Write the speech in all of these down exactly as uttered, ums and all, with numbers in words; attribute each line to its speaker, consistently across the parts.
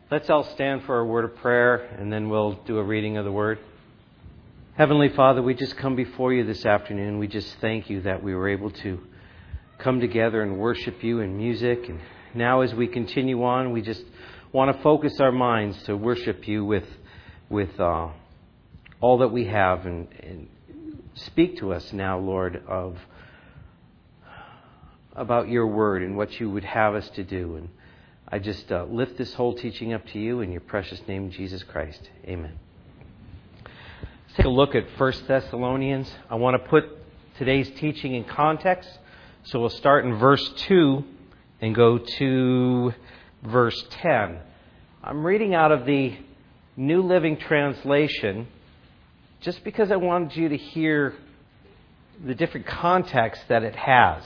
Speaker 1: Let's all stand for a word of prayer, and then we'll do a reading of the Word. Heavenly Father, we just come before you this afternoon. We just thank you that we were able to come together and worship you in music. And now as we continue on, we just want to focus our minds to worship you with with uh, all that we have. And, and speak to us now, Lord, of about your Word and what you would have us to do. And I just uh, lift this whole teaching up to you in your precious name, Jesus Christ. Amen. Let's take a look at First Thessalonians. I want to put today's teaching in context. So we'll start in verse two and go to verse ten. I'm reading out of the New Living Translation just because I wanted you to hear the different contexts that it has.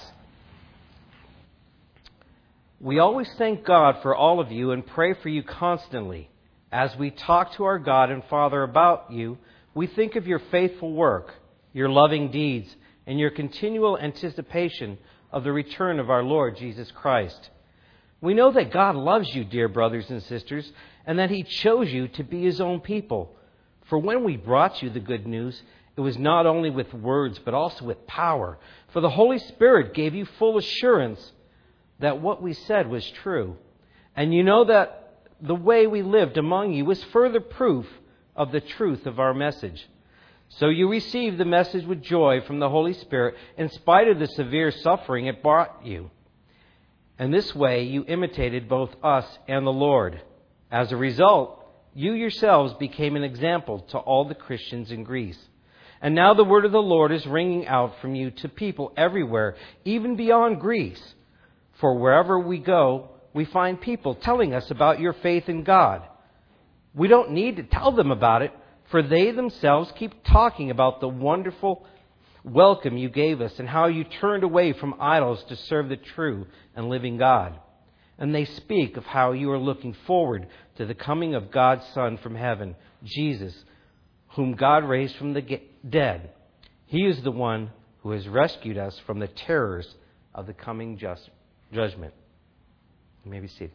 Speaker 1: We always thank God for all of you and pray for you constantly. As we talk to our God and Father about you, we think of your faithful work, your loving deeds, and your continual anticipation of the return of our Lord Jesus Christ. We know that God loves you, dear brothers and sisters, and that He chose you to be His own people. For when we brought you the good news, it was not only with words, but also with power. For the Holy Spirit gave you full assurance that what we said was true. And you know that the way we lived among you was further proof of the truth of our message. So you received the message with joy from the Holy Spirit in spite of the severe suffering it brought you. And this way you imitated both us and the Lord. As a result, you yourselves became an example to all the Christians in Greece. And now the word of the Lord is ringing out from you to people everywhere, even beyond Greece. For wherever we go, we find people telling us about your faith in God. We don't need to tell them about it, for they themselves keep talking about the wonderful welcome you gave us and how you turned away from idols to serve the true and living God. And they speak of how you are looking forward to the coming of God's Son from heaven, Jesus, whom God raised from the dead. He is the one who has rescued us from the terrors of the coming just judgment. You may be seated.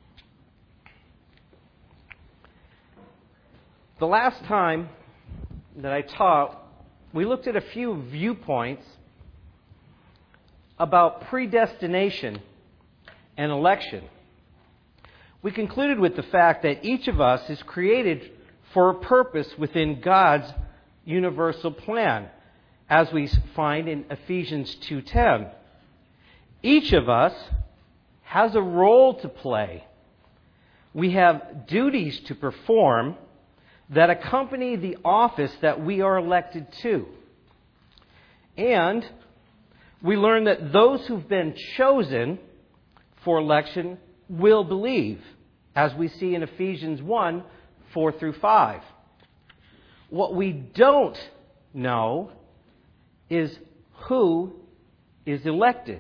Speaker 1: The last time that I taught, we looked at a few viewpoints about predestination and election. We concluded with the fact that each of us is created for a purpose within God's universal plan, as we find in Ephesians two ten. Each of us has a role to play. We have duties to perform that accompany the office that we are elected to. And we learn that those who've been chosen for election will believe, as we see in Ephesians one, four through five. What we don't know is who is elected.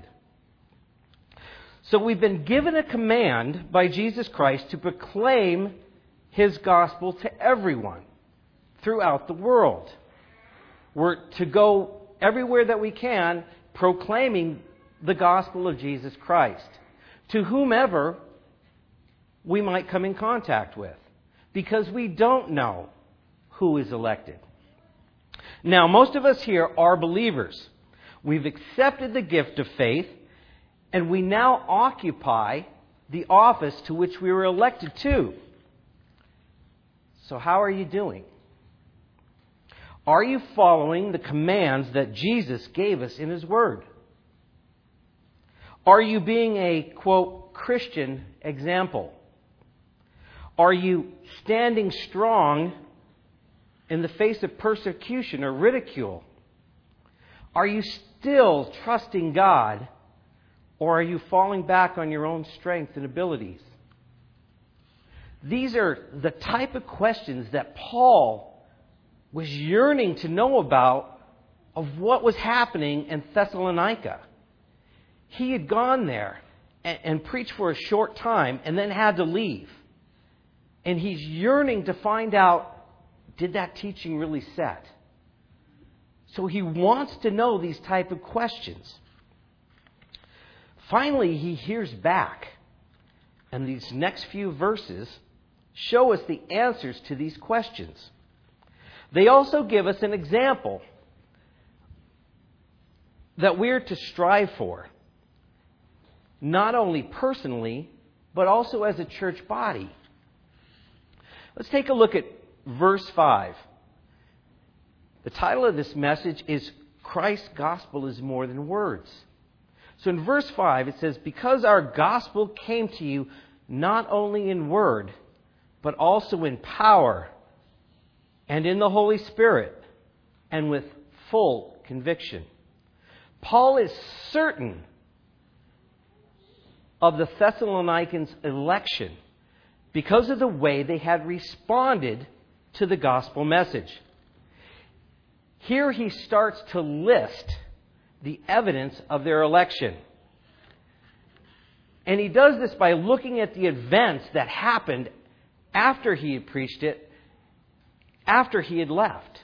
Speaker 1: So we've been given a command by Jesus Christ to proclaim His gospel to everyone throughout the world. We're to go everywhere that we can proclaiming the gospel of Jesus Christ to whomever we might come in contact with, because we don't know who is elected. Now, most of us here are believers. We've accepted the gift of faith, and we now occupy the office to which we were elected to. So how are you doing? Are you following the commands that Jesus gave us in His Word? Are you being a, quote, Christian example? Are you standing strong in the face of persecution or ridicule? Are you still trusting God, or are you falling back on your own strength and abilities? These are the type of questions that Paul was yearning to know about of what was happening in Thessalonica. He had gone there and, and preached for a short time and then had to leave. And he's yearning to find out, did that teaching really set? So he wants to know these type of questions. Finally, he hears back. And these next few verses show us the answers to these questions. They also give us an example that we're to strive for, not only personally, but also as a church body. Let's take a look at verse five. The title of this message is Christ's Gospel is More Than Words. So in verse five it says, because our gospel came to you not only in word, but also in power and in the Holy Spirit and with full conviction. Paul is certain of the Thessalonians' election because of the way they had responded to the gospel message. Here he starts to list the evidence of their election. And he does this by looking at the events that happened after he had preached it, after he had left.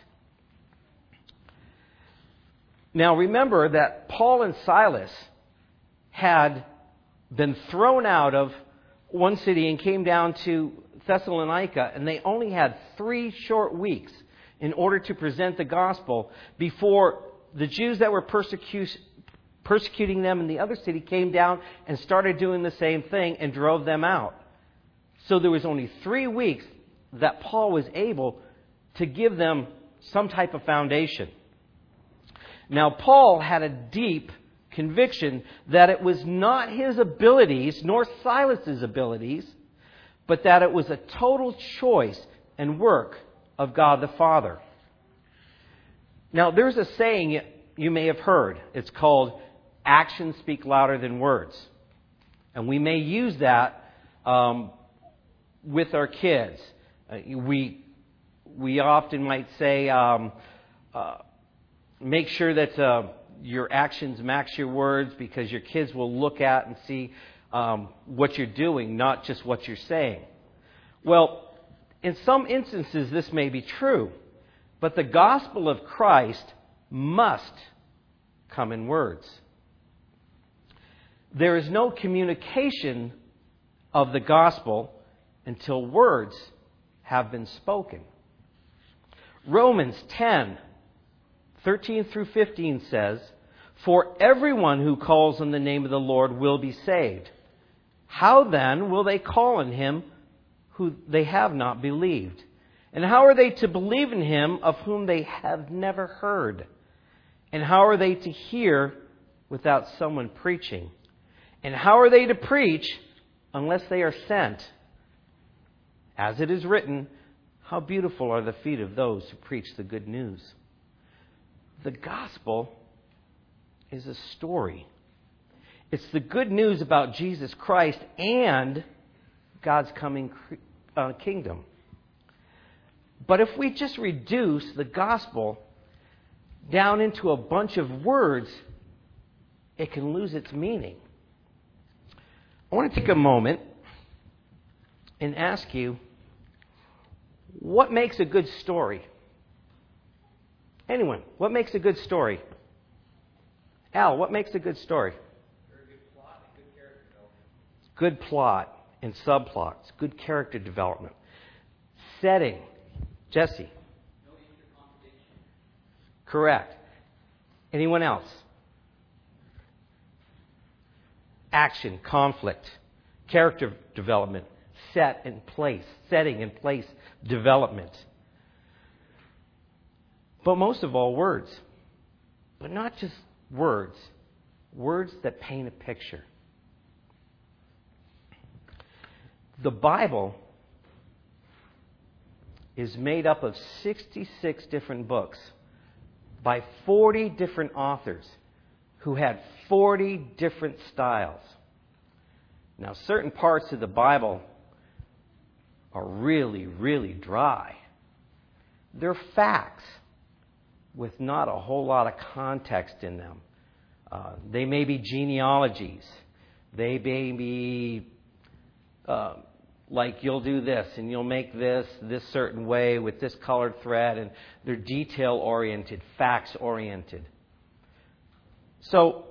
Speaker 1: Now remember that Paul and Silas had been thrown out of one city and came down to Thessalonica, and they only had three short weeks in order to present the gospel before the Jews that were persecu- persecuting them in the other city came down and started doing the same thing and drove them out. So there was only three weeks that Paul was able to give them some type of foundation. Now, Paul had a deep conviction that it was not his abilities nor Silas's abilities, but that it was a total choice and work of God the Father. Now, there's a saying you may have heard. It's called, actions speak louder than words. And we may use that um, with our kids. Uh, we we often might say, um, uh, make sure that uh, your actions match your words, because your kids will look at and see um, what you're doing, not just what you're saying. Well, in some instances this may be true, but the gospel of Christ must come in words. There is no communication of the gospel until words have been spoken. Romans ten, thirteen through fifteen says, for everyone who calls on the name of the Lord will be saved. How then will they call on him who they have not believed? And how are they to believe in him of whom they have never heard? And how are they to hear without someone preaching? And how are they to preach unless they are sent? As it is written, how beautiful are the feet of those who preach the good news. The gospel is a story. It's the good news about Jesus Christ and God's coming uh, kingdom. But if we just reduce the gospel down into a bunch of words, it can lose its meaning. I want to take a moment and ask you, what makes a good story? Anyone, what makes a good story? Al, what makes a good story?
Speaker 2: Very good plot and good character development.
Speaker 1: Good plot and subplots, good character development. Setting. Jesse?
Speaker 2: No intercontradiction.
Speaker 1: Correct. Anyone else? Action, conflict, character development, set in place, setting in place, development. But most of all, words. But not just words. Words that paint a picture. The Bible is made up of sixty-six different books by forty different authors who had forty different styles. Now, certain parts of the Bible are really, really dry. They're facts with not a whole lot of context in them. Uh, they may be genealogies. They may be uh, like, you'll do this and you'll make this this certain way with this colored thread, and they're detail-oriented, facts-oriented. So,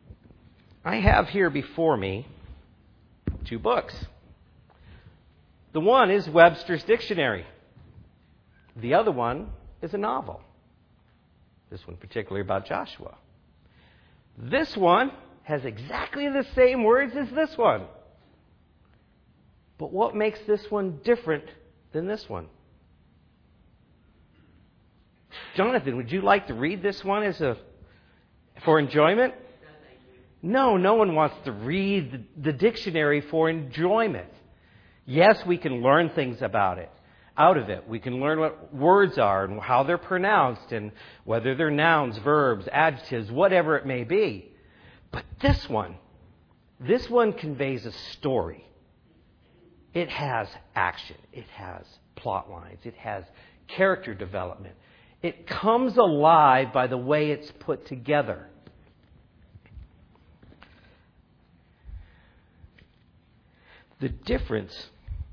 Speaker 1: I have here before me two books. The one is Webster's Dictionary. The other one is a novel. This one particularly about Joshua. This one has exactly the same words as this one. But what makes this one different than this one? Jonathan, would you like to read this one as a for enjoyment? No, no one wants to read the, the dictionary for enjoyment. Yes, we can learn things about it, out of it. We can learn what words are and how they're pronounced and whether they're nouns, verbs, adjectives, whatever it may be. But this one, this one conveys a story. It has action. It has plot lines. It has character development. It comes alive by the way it's put together. The difference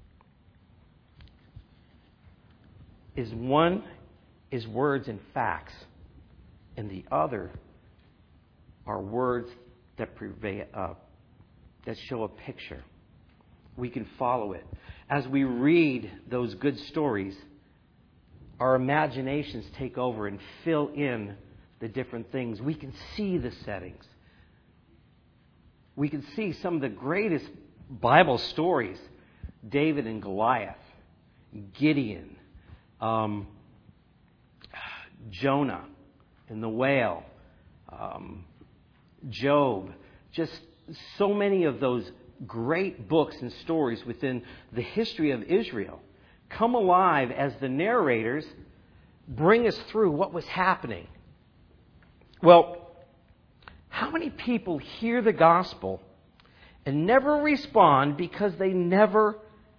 Speaker 1: is one is words and facts, and the other are words that purvey, uh, that show a picture. We can follow it. As we read those good stories, our imaginations take over and fill in the different things. We can see the settings. We can see some of the greatest Bible stories. David and Goliath, Gideon, um, Jonah and the whale, um, Job. Just so many of those great books and stories within the history of Israel come alive as the narrators bring us through what was happening. Well, how many people hear the gospel and never respond because they never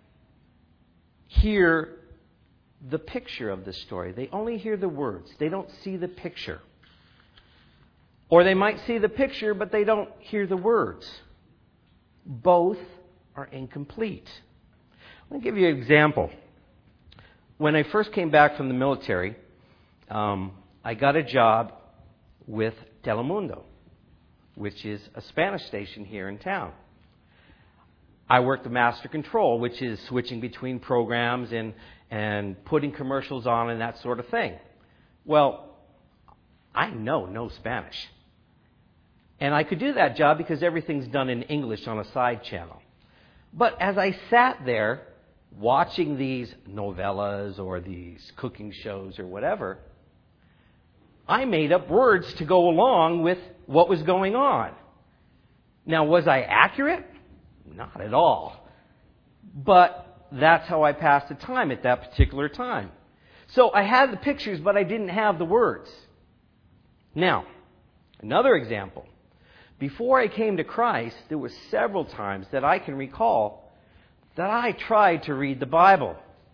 Speaker 1: hear the picture of the story? They only hear the words. They don't see the picture. Or they might see the picture, but they don't hear the words. Both are incomplete. Let me give you an example. When I first came back from the military, um, I got a job with Telemundo, which is a Spanish station here in town. I worked the master control, which is switching between programs and, and putting commercials on and that sort of thing. Well, I know no Spanish. And I could do that job because everything's done in English on a side channel. But as I sat there watching these novellas or these cooking shows or whatever, I made up words to go along with what was going on. Now, was I accurate? Not at all. But that's how I passed the time at that particular time. So I had the pictures, but I didn't have the words. Now, another example. Before I came to Christ, there were several times that I can recall that I tried to read the Bible.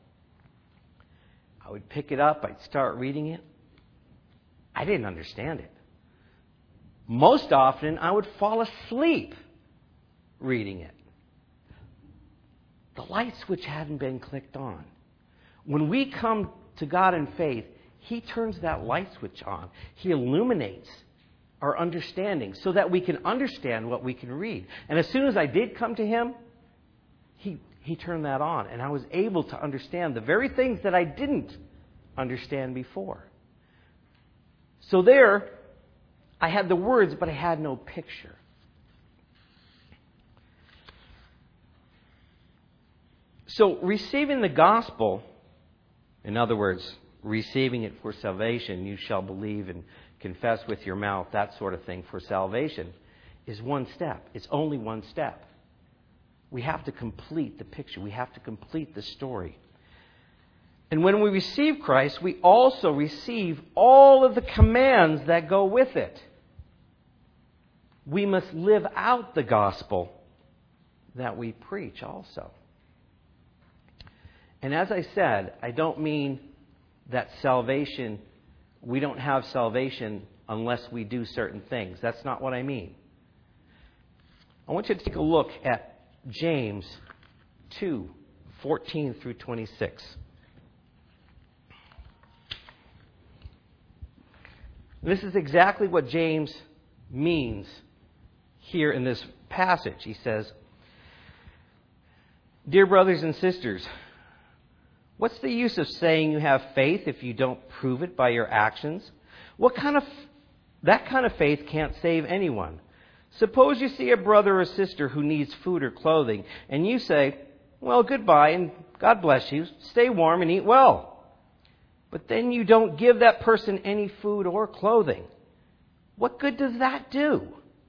Speaker 1: I would pick it up, I'd start reading it. I didn't understand it. Most often, I would fall asleep reading it. The light switch hadn't been clicked on. When we come to God in faith, He turns that light switch on. He illuminates our understanding so that we can understand what we can read. And as soon as I did come to Him, He, he turned that on. And I was able to understand the very things that I didn't understand before. So there, I had the words, but I had no picture. So receiving the gospel, in other words, receiving it for salvation, you shall believe and confess with your mouth, that sort of thing for salvation, is one step. It's only one step. We have to complete the picture. We have to complete the story. And when we receive Christ, we also receive all of the commands that go with it. We must live out the gospel that we preach also. And as I said, I don't mean that salvation, we don't have salvation unless we do certain things. That's not what I mean. I want you to take a look at James two, fourteen through twenty-six. This is exactly what James means here in this passage. He says, Dear brothers and sisters, what's the use of saying you have faith if you don't prove it by your actions? What kind of that kind of faith can't save anyone. Suppose you see a brother or sister who needs food or clothing, and you say, "Well, goodbye, and God bless you. Stay warm and eat well." But then you don't give that person any food or clothing. What good does that do?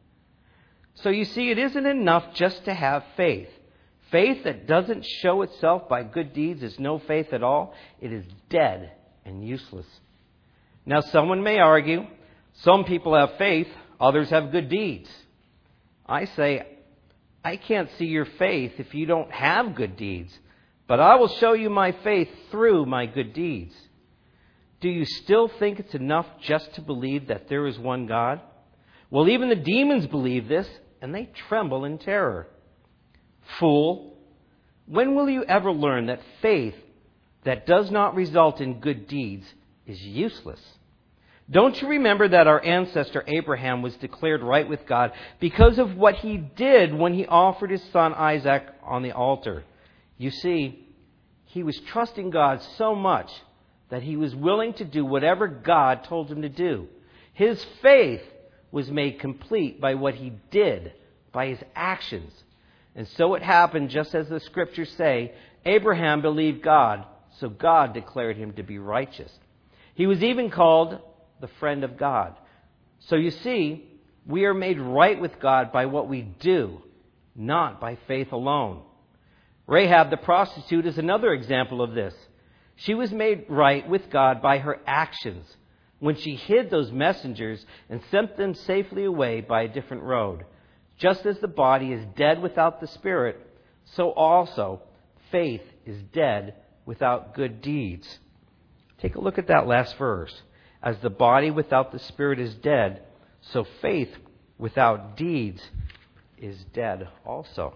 Speaker 1: So you see, it isn't enough just to have faith. Faith that doesn't show itself by good deeds is no faith at all. It is dead and useless. Now, someone may argue, some people have faith, others have good deeds. I say, I can't see your faith if you don't have good deeds, but I will show you my faith through my good deeds. Do you still think it's enough just to believe that there is one God? Well, even the demons believe this, and they tremble in terror. Fool, when will you ever learn that faith that does not result in good deeds is useless? Don't you remember that our ancestor Abraham was declared right with God because of what he did when he offered his son Isaac on the altar? You see, he was trusting God so much that he was willing to do whatever God told him to do. His faith was made complete by what he did, by his actions. And so it happened, just as the scriptures say, Abraham believed God, so God declared him to be righteous. He was even called the friend of God. So you see, we are made right with God by what we do, not by faith alone. Rahab the prostitute is another example of this. She was made right with God by her actions when she hid those messengers and sent them safely away by a different road. Just as the body is dead without the spirit, so also faith is dead without good deeds. Take a look at that last verse. As the body without the spirit is dead, so faith without deeds is dead also.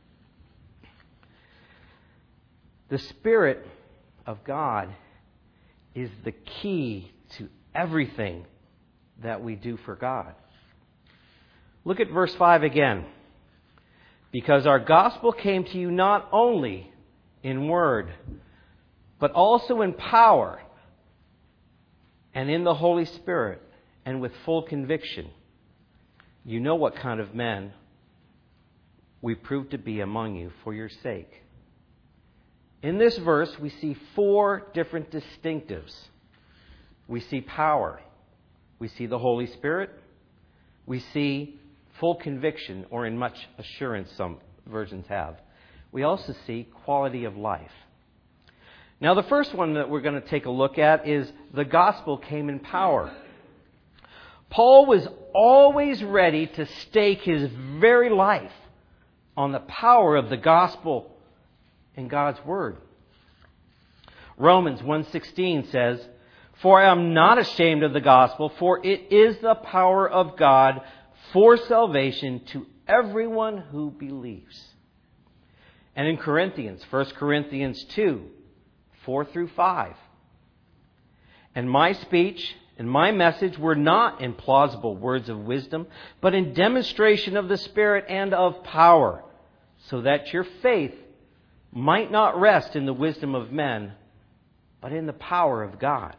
Speaker 1: The Spirit of God is the key to everything that we do for God. Look at verse five again. Because our gospel came to you not only in word, but also in power and in the Holy Spirit and with full conviction. You know what kind of men we proved to be among you for your sake. In this verse, we see four different distinctives. We see power. We see the Holy Spirit. We see full conviction, or in much assurance, some versions have. We also see quality of life. Now, the first one that we're going to take a look at is the gospel came in power. Paul was always ready to stake his very life on the power of the gospel and God's word. Romans one sixteen says, "For I am not ashamed of the gospel, for it is the power of God for salvation to everyone who believes." And in Corinthians, First Corinthians two, four through five. "And my speech and my message were not in plausible words of wisdom, but in demonstration of the Spirit and of power, so that your faith might not rest in the wisdom of men, but in the power of God.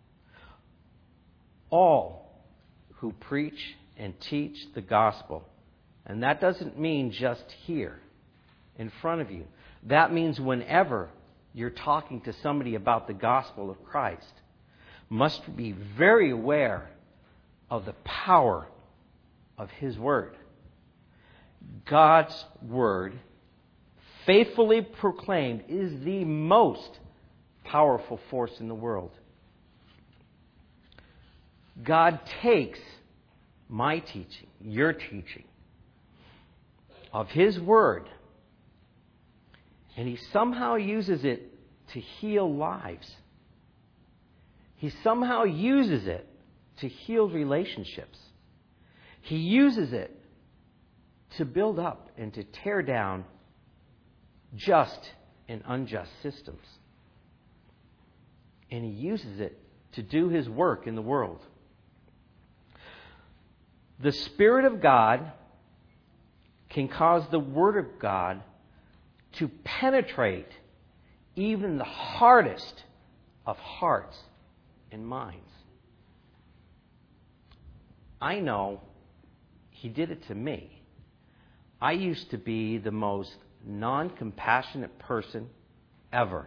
Speaker 1: All who preach and teach the gospel," and that doesn't mean just here in front of you. That means whenever you're talking to somebody about the gospel of Christ, must be very aware of the power of His Word. God's Word, faithfully proclaimed, is the most powerful force in the world. God takes my teaching, your teaching, of His Word, and He somehow uses it to heal lives. He somehow uses it to heal relationships. He uses it to build up and to tear down just and unjust systems. And He uses it to do His work in the world. The Spirit of God can cause the Word of God to penetrate even the hardest of hearts and minds. I know He did it to me. I used to be the most non-compassionate person ever.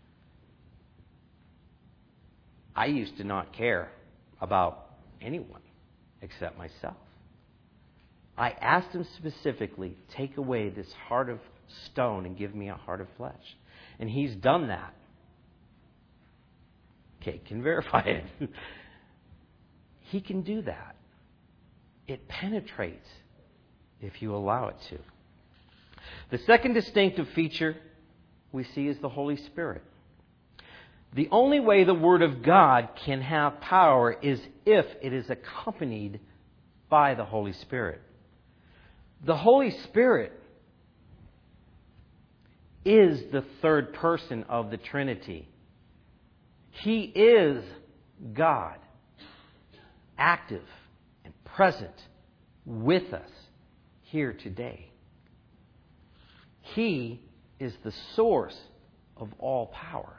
Speaker 1: I used to not care about anyone except myself. I asked Him specifically, take away this heart of stone and give me a heart of flesh. And He's done that. Kate can verify it. He can do that. It penetrates if you allow it to. The second distinctive feature we see is the Holy Spirit. The only way the Word of God can have power is if it is accompanied by the Holy Spirit. The Holy Spirit is the third person of the Trinity. He is God, active and present with us here today. He is the source of all power.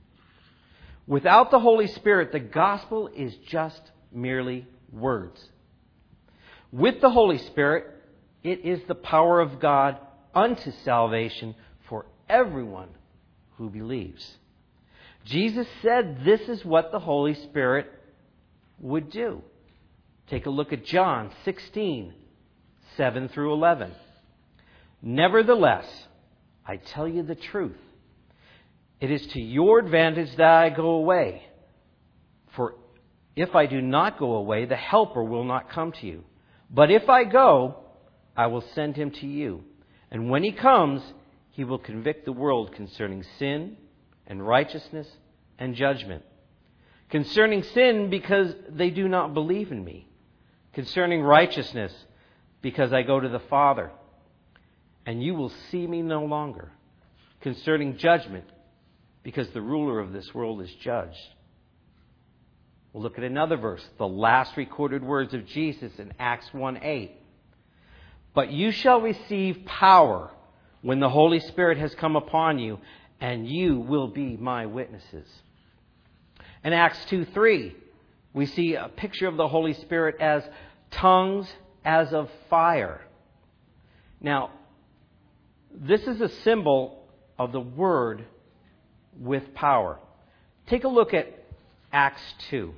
Speaker 1: Without the Holy Spirit, the gospel is just merely words. With the Holy Spirit, it is the power of God unto salvation for everyone who believes. Jesus said this is what the Holy Spirit would do. Take a look at John sixteen, seven through eleven. Nevertheless, I tell you the truth. It is to your advantage that I go away. For if I do not go away, the Helper will not come to you. But if I go, I will send Him to you. And when He comes, He will convict the world concerning sin and righteousness and judgment. Concerning sin, because they do not believe in me. Concerning righteousness, because I go to the Father, and you will see me no longer. Concerning judgment, because the ruler of this world is judged. We'll look at another verse, the last recorded words of Jesus in Acts one eight. But you shall receive power when the Holy Spirit has come upon you, and you will be my witnesses. In Acts two three, we see a picture of the Holy Spirit as tongues as of fire. Now, this is a symbol of the Word with power. Take a look at Acts two,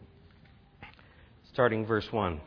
Speaker 1: starting verse one.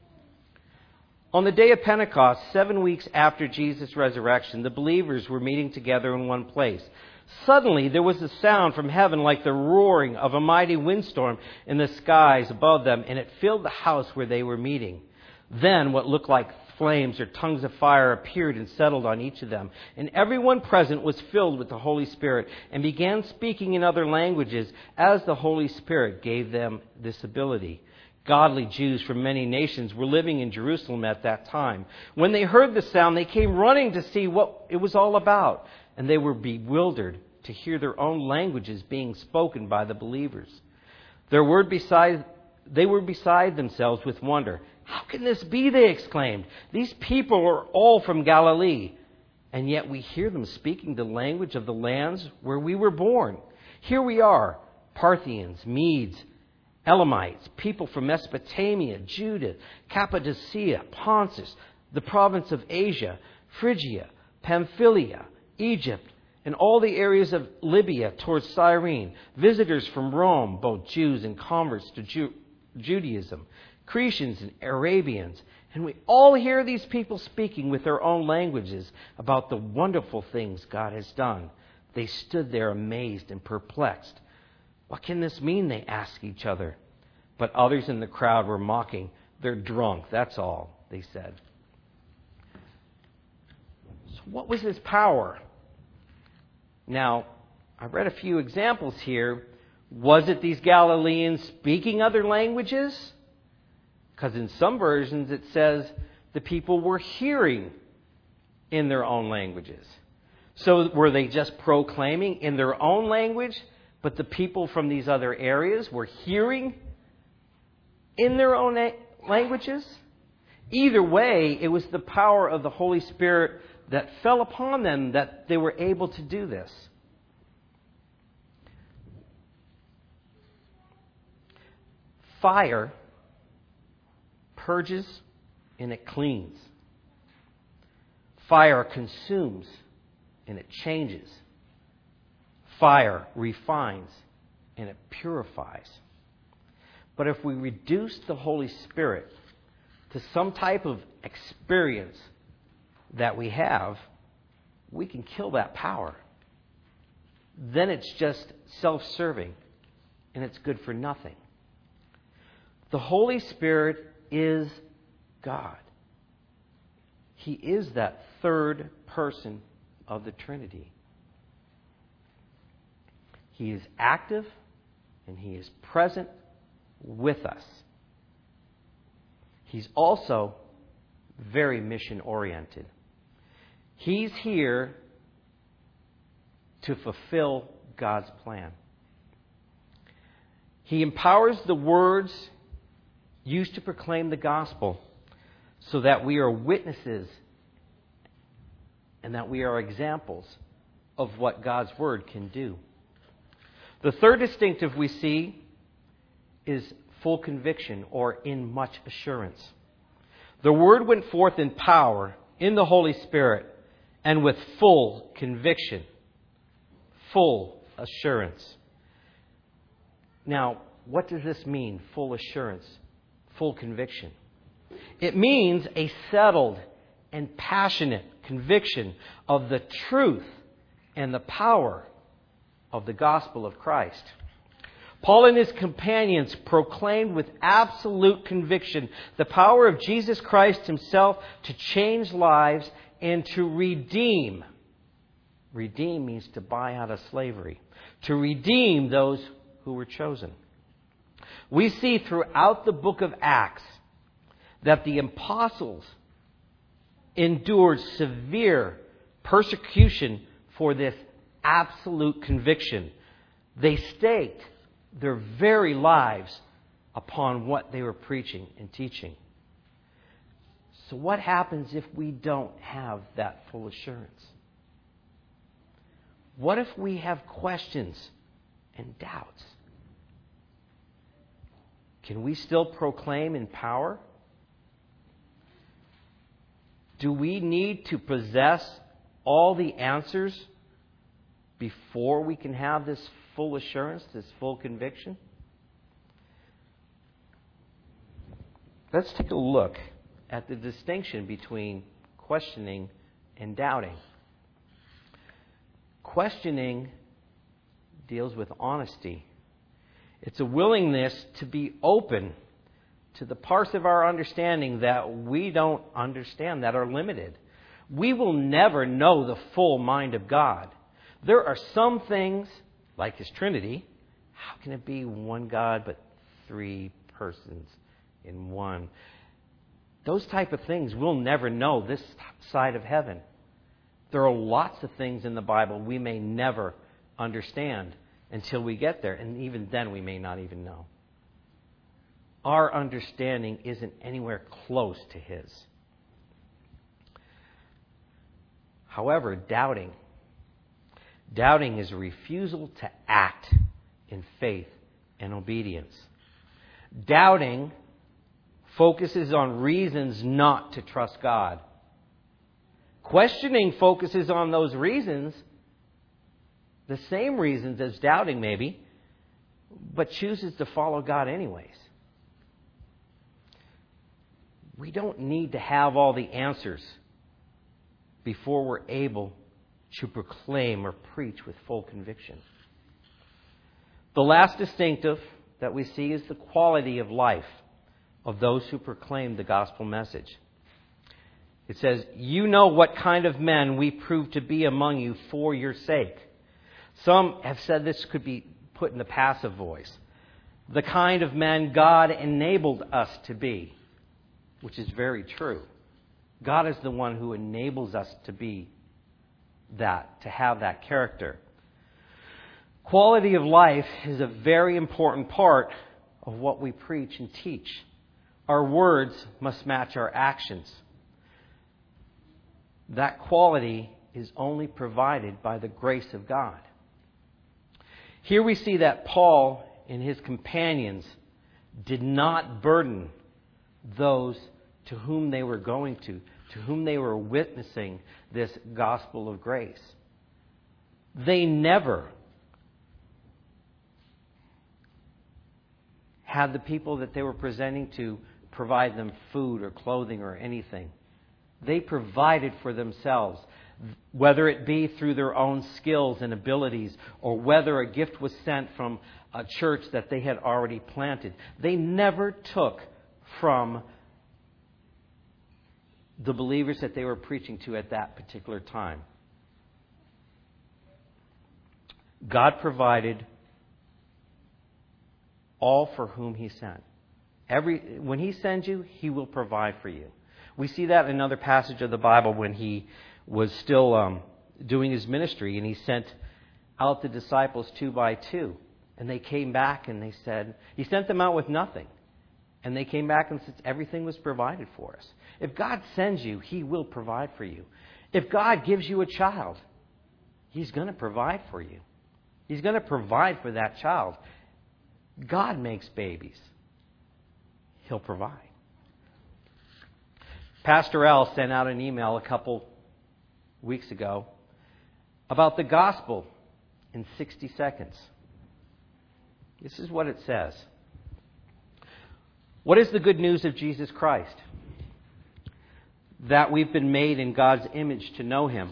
Speaker 1: On the day of Pentecost, seven weeks after Jesus' resurrection, the believers were meeting together in one place. Suddenly, there was a sound from heaven like the roaring of a mighty windstorm in the skies above them, and it filled the house where they were meeting. Then what looked like flames or tongues of fire appeared and settled on each of them. And everyone present was filled with the Holy Spirit and began speaking in other languages as the Holy Spirit gave them this ability. Godly Jews from many nations were living in Jerusalem at that time. When they heard the sound, they came running to see what it was all about. And they were bewildered to hear their own languages being spoken by the believers. Their word beside, they were beside themselves with wonder. How can this be? They exclaimed. These people are all from Galilee, and yet we hear them speaking the language of the lands where we were born. Here we are, Parthians, Medes, Elamites, people from Mesopotamia, Judah, Cappadocia, Pontus, the province of Asia, Phrygia, Pamphylia, Egypt, and all the areas of Libya towards Cyrene, visitors from Rome, both Jews and converts to Ju- Judaism, Cretians and Arabians. And we all hear these people speaking with their own languages about the wonderful things God has done. They stood there amazed and perplexed. What can this mean? They asked each other. But others in the crowd were mocking. They're drunk, that's all, they said. So what was his power? Now, I read a few examples here. Was it these Galileans speaking other languages? Because in some versions it says the people were hearing in their own languages. So were they just proclaiming in their own language, but the people from these other areas were hearing in their own languages? Either way, it was the power of the Holy Spirit that fell upon them that they were able to do this. Fire purges and it cleans. Fire consumes and it changes. Fire refines and it purifies. But if we reduce the Holy Spirit to some type of experience that we have, we can kill that power. Then it's just self-serving and it's good for nothing. The Holy Spirit is God. He is that third person of the Trinity. He is active and He is present with us. He's also very mission-oriented. He's here to fulfill God's plan. He empowers the words used to proclaim the gospel so that we are witnesses and that we are examples of what God's word can do. The third distinctive we see is full conviction, or in much assurance. The word went forth in power in the Holy Spirit and with full conviction. Full assurance. Now, what does this mean, full assurance, full conviction? It means a settled and passionate conviction of the truth and the power of the gospel of Christ. Paul and his companions proclaimed with absolute conviction the power of Jesus Christ Himself to change lives and to redeem. Redeem means to buy out of slavery. To redeem those who were chosen. We see throughout the book of Acts that the apostles endured severe persecution for this absolute conviction. They staked their very lives upon what they were preaching and teaching. So what happens if we don't have that full assurance? What if we have questions and doubts? Can we still proclaim in power? Do we need to possess all the answers before we can have this full assurance, this full conviction? Let's take a look at the distinction between questioning and doubting. Questioning deals with honesty. It's a willingness to be open to the parts of our understanding that we don't understand, that are limited. We will never know the full mind of God. There are some things, like His Trinity. How can it be one God but three persons in one? Those type of things we'll never know this side of heaven. There are lots of things in the Bible we may never understand until we get there. And even then we may not even know. Our understanding isn't anywhere close to His. However, doubting. Doubting is a refusal to act in faith and obedience. Doubting focuses on reasons not to trust God. Questioning focuses on those reasons, the same reasons as doubting maybe, but chooses to follow God anyways. We don't need to have all the answers before we're able to proclaim or preach with full conviction. The last distinctive that we see is the quality of life of those who proclaim the gospel message. It says, "You know what kind of men we prove to be among you for your sake." Some have said this could be put in the passive voice. The kind of men God enabled us to be, which is very true. God is the one who enables us to be that, to have that character. Quality of life is a very important part of what we preach and teach. Our words must match our actions. that quality is only provided by the grace of God. Here we see that Paul and his companions did not burden those to whom they were going to, to whom they were witnessing this gospel of grace. They never had the people that they were presenting to provide them food or clothing or anything. They provided for themselves, whether it be through their own skills and abilities or whether a gift was sent from a church that they had already planted. They never took from the believers that they were preaching to at that particular time. God provided all for whom He sent. Every when He sends you, He will provide for you. We see that in another passage of the Bible when He was still um, doing His ministry, and He sent out the disciples two by two. And they came back and they said, He sent them out with nothing. And they came back and said, everything was provided for us. If God sends you, He will provide for you. If God gives you a child, He's going to provide for you. He's going to provide for that child. God makes babies. He'll provide. Pastor Al sent out an email a couple weeks ago about the gospel in sixty seconds. This is what it says. What is the good news of Jesus Christ? That we've been made in God's image to know Him.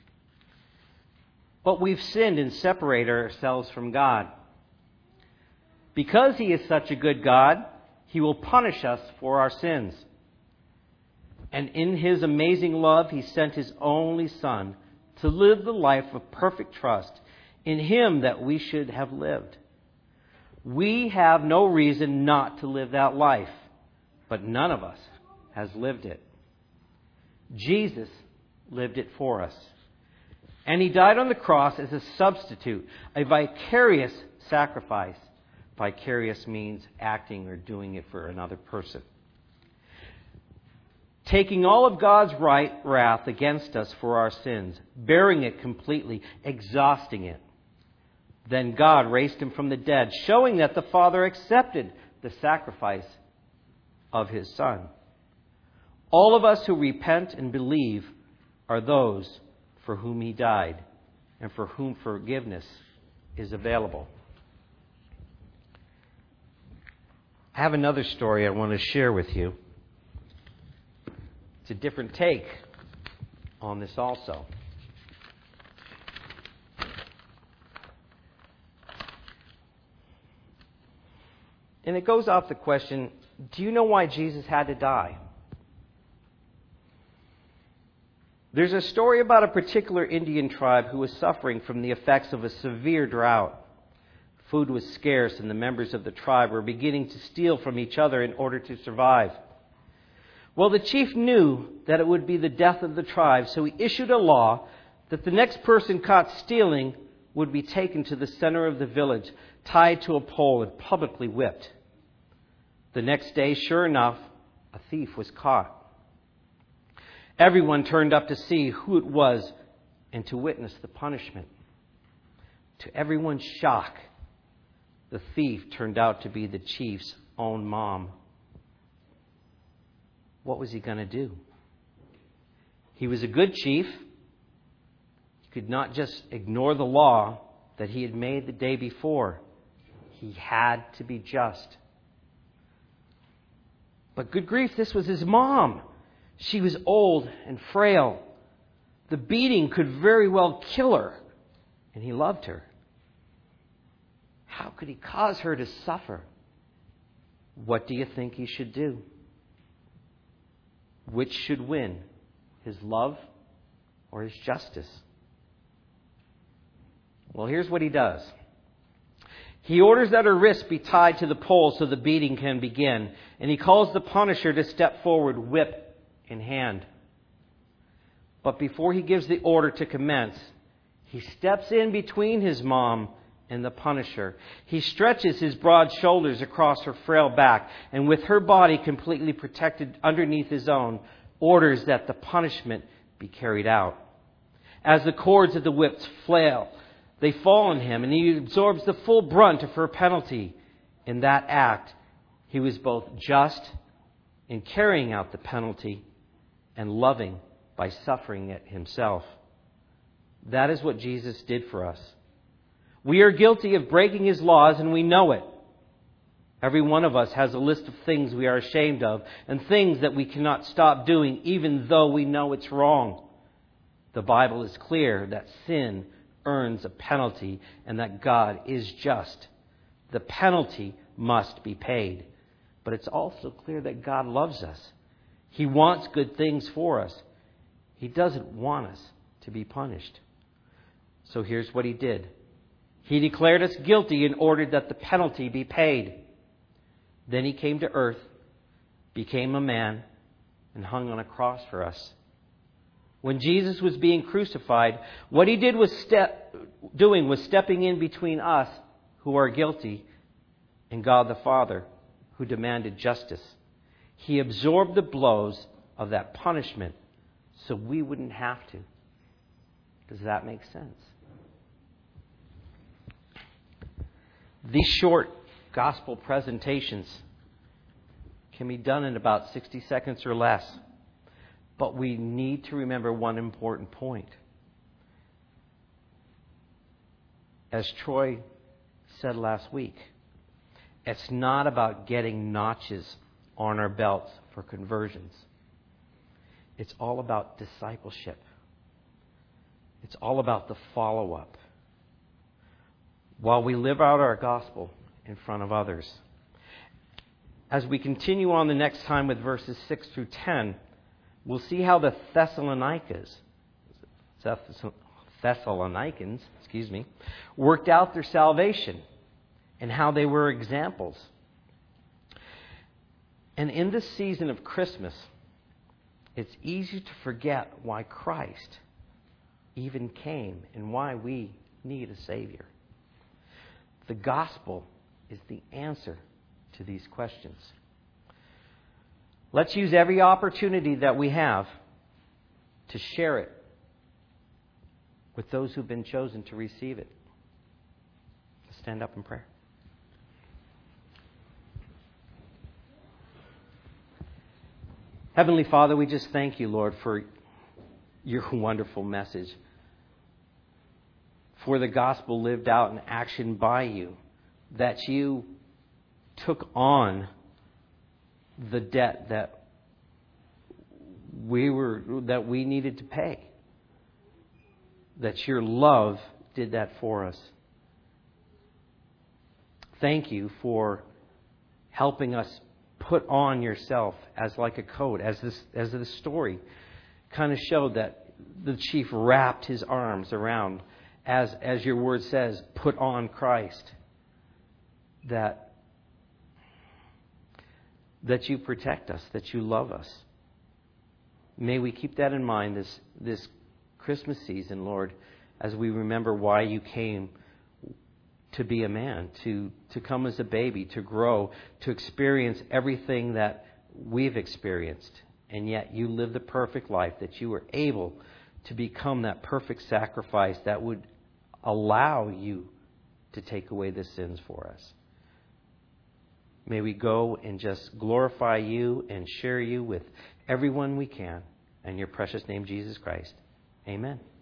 Speaker 1: But we've sinned and separated ourselves from God. Because He is such a good God, He will punish us for our sins. And in His amazing love, He sent His only Son to live the life of perfect trust in Him that we should have lived. We have no reason not to live that life, but none of us has lived it. Jesus lived it for us. And He died on the cross as a substitute, a vicarious sacrifice. Vicarious means acting or doing it for another person. Taking all of God's right wrath against us for our sins, bearing it completely, exhausting it. Then God raised Him from the dead, showing that the Father accepted the sacrifice of His Son. All of us who repent and believe are those for whom He died and for whom forgiveness is available. I have another story I want to share with you. It's a different take on this also. And it goes off the question, do you know why Jesus had to die? There's a story about a particular Indian tribe who was suffering from the effects of a severe drought. Food was scarce, and the members of the tribe were beginning to steal from each other in order to survive. Well, the chief knew that it would be the death of the tribe, so he issued a law that the next person caught stealing would be taken to the center of the village, tied to a pole and publicly whipped. The next day, sure enough, a thief was caught. Everyone turned up to see who it was and to witness the punishment. To everyone's shock, the thief turned out to be the chief's own mom. What was he going to do? He was a good chief. He could not just ignore the law that he had made the day before. He had to be just. But good grief, this was his mom. She was old and frail. The beating could very well kill her, and he loved her. How could he cause her to suffer? What do you think he should do? Which should win, his love or his justice? Well, here's what he does. He orders that her wrists be tied to the pole so the beating can begin, and he calls the punisher to step forward, whip in hand. But before he gives the order to commence, he steps in between his mom and the punisher. He stretches his broad shoulders across her frail back, and with her body completely protected underneath his own, orders that the punishment be carried out. As the cords of the whips flail, they fall on him, and he absorbs the full brunt of her penalty. In that act, he was both just in carrying out the penalty and loving by suffering it himself. That is what Jesus did for us. We are guilty of breaking his laws, and we know it. Every one of us has a list of things we are ashamed of and things that we cannot stop doing even though we know it's wrong. The Bible is clear that sin earns a penalty and that God is just. The penalty must be paid. But it's also clear that God loves us. He wants good things for us. He doesn't want us to be punished. So here's what he did. He declared us guilty and ordered that the penalty be paid. Then he came to earth, became a man, and hung on a cross for us. When Jesus was being crucified, what he did was step, doing was stepping in between us, who are guilty, and God the Father, who demanded justice. He absorbed the blows of that punishment so we wouldn't have to. Does that make sense? These short gospel presentations can be done in about sixty seconds or less. But we need to remember one important point. As Troy said last week, it's not about getting notches on our belts for conversions. It's all about discipleship. It's all about the follow-up. While we live out our gospel in front of others. As we continue on the next time with verses six through ten, we'll see how the Thessalonians, Thessalonians, excuse me, worked out their salvation and how they were examples. And in this season of Christmas, it's easy to forget why Christ even came and why we need a Savior. The gospel is the answer to these questions. Let's use every opportunity that we have to share it with those who've been chosen to receive it. Let's stand up in prayer. Heavenly Father, we just thank you, Lord, for your wonderful message. For the gospel lived out in action by you. That you took on the debt that we were that we needed to pay. That your love did that for us. Thank you for helping us put on yourself as like a coat, as this as the story kind of showed that the chief wrapped his arms around, as as your word says, put on Christ. That that you protect us, that you love us. May we keep that in mind this this Christmas season, Lord, as we remember why you came to be a man, to, to come as a baby, to grow, to experience everything that we've experienced. And yet you lived the perfect life, that you were able to become that perfect sacrifice that would allow you to take away the sins for us. May we go and just glorify you and share you with everyone we can. In your precious name, Jesus Christ. Amen.